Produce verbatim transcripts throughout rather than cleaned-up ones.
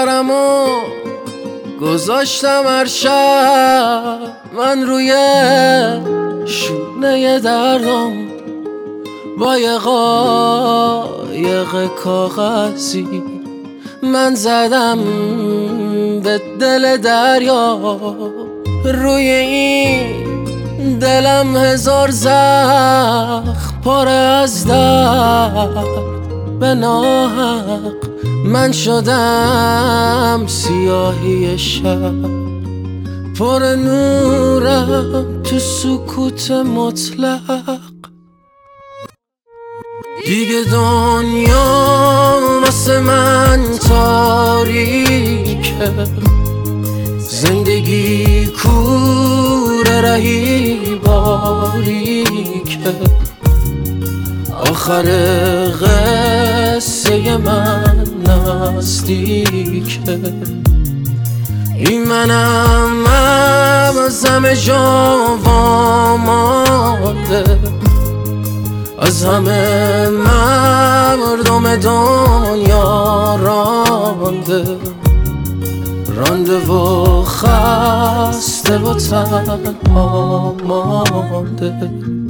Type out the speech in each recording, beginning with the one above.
سرمو گذاشتم هر شب من روی شونه دردم با یه قایق کاغذی من زدم به دل دریا. روی این دلم هزار زخم پر از درد به ناحق من شدم سیاهی شب پر نورم تو سکوت مطلق. دیگه دنیا واسه من تاریکه، زندگی کوره رهی باریکه، آخر قصه من نزدیکه. این منم از همه جا وامانده، از همه مردم دنیا رانده رانده و خسته و تنها مانده.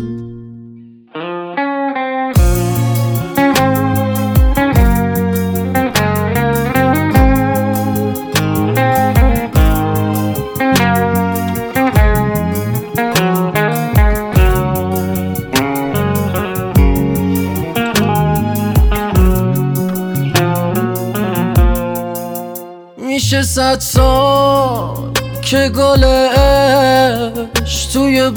میشه صد سال که گلش توی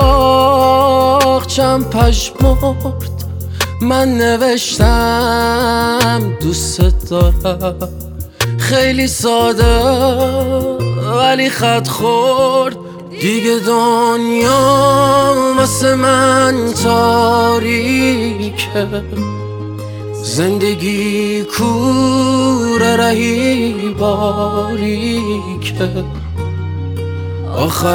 باغچم پژمرد، من نوشتم دوست دارم، خیلی ساده ولی خط خورد. دیگه دنیا واسه من تاریکه، زندگی کوره رهی باریکه، آخر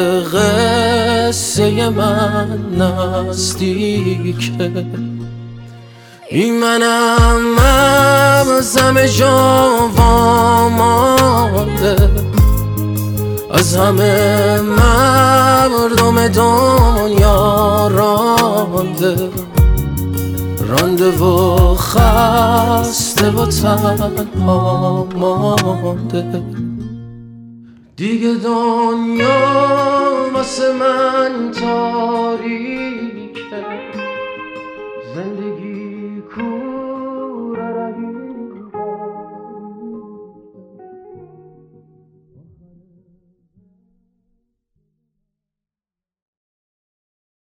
قصه من نزدیکه. این منم از همه جا وامانده، از همه مردم دنیا رانده رانده و خسته و تنها مانده. دیگه دنیا واسه من تاریکه، زندگی کو